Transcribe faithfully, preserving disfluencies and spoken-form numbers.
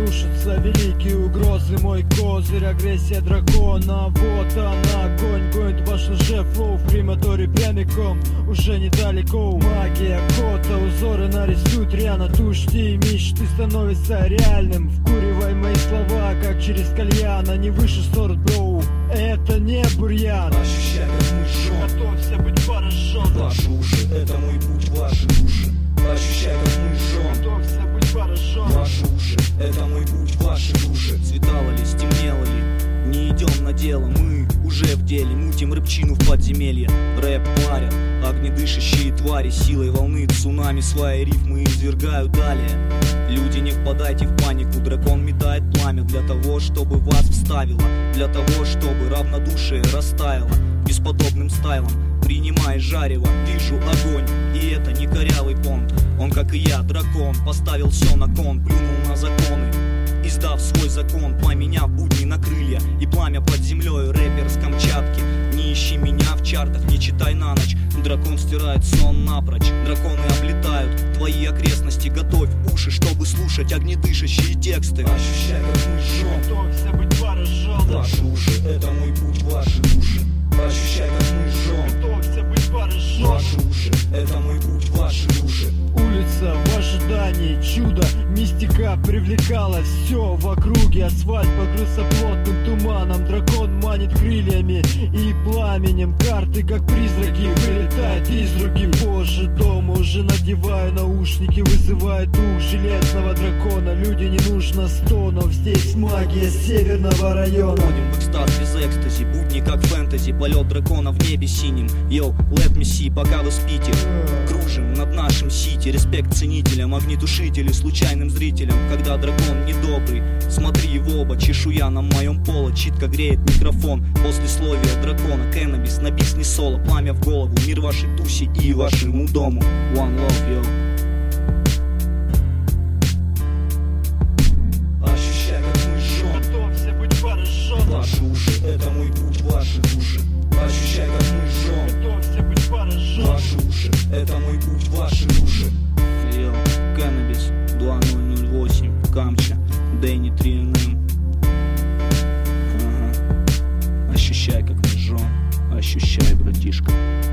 рушатся великие угрозы. Мой козырь, агрессия дракона. Вот она, огонь гонит ваш лжефлоу. В крематорий прямиком, уже недалеко. Магия кота, узоры нарисуют рьяно. Тушьте мечты становятся реальным. Вкуривай мои слова, как через кальяна. Не выше сорт, броу, это не бурьян. Ощущай, как мы жжем, готовься быть поражен. Ваши уши, это мой путь, ваши души. Ощущай, как мы жжем, готовься быть поражен. Ваши уши, это мой путь, ваши души. Цветало ли, стемнело ли, не идем на дело, мы уже в деле. Мутим рыбчину в подземелье, рэп варят огнедышащие твари. Силой волны цунами свои рифмы извергают далее. Люди, не впадайте в панику, дракон метает пламя для того, чтобы вас вставило, для того, чтобы равнодушие растаяло. Бесподобным стайлом принимай жарево, вижу огонь, и это не корявый понт. Он, как и я, дракон, поставил все на кон, плюнул на законы, издав свой закон, поменяв будни на крылья и пламя под землей. Рэпер с Камчатки, не ищи меня в чартах, не читай на ночь. Дракон стирает сон напрочь, драконы облетают твои окрестности. Готовь уши, чтобы слушать огнедышащие тексты. Ощущай, как мы жжем, готовься быть поражен. Ваши уши, это мой путь, ваши души. Ощущай, как мы жжем, готовься быть поражен. Ваши уши, это мой путь, ваши души. Улица в ожидании чуда, мистика привлекала все в округе. Асфальт покрылся плотным туманом, дракон манит крыльями и пламенем. Карты, как призраки, вылетают из руки. Позже дома уже надеваю наушники, вызывает дух железного дракона. Люди, не нужно стонов, здесь магия северного района. Ходим в экстаз без экстази, будни как фэнтези. Полет дракона в небе синим. Йоу, let me see, пока вы спите. Кружим над нашим сити. Респект ценителям, огнетушители случайным зрителям. Когда дракон недобрый, смотри в оба. Чешуя на моем поло, читка греет микрофон. Послесловие дракона, кэннабис, на бис не соло. Пламя в голову, мир вашей тусе и вашему дому. One love, yo. Ощущай, как мы жжем, готовься быть поражен. Ваши уши, это мой путь, ваши души. Ощущай, как мы жжем, готовься быть поражен. Ваши уши, это мой путь, ваши души. Йо, Кэннабис, два ноль ноль восемь, Камча, Дэнни три эн эм. Ага. Ощущай, как мы жжем, ощущай, братишка.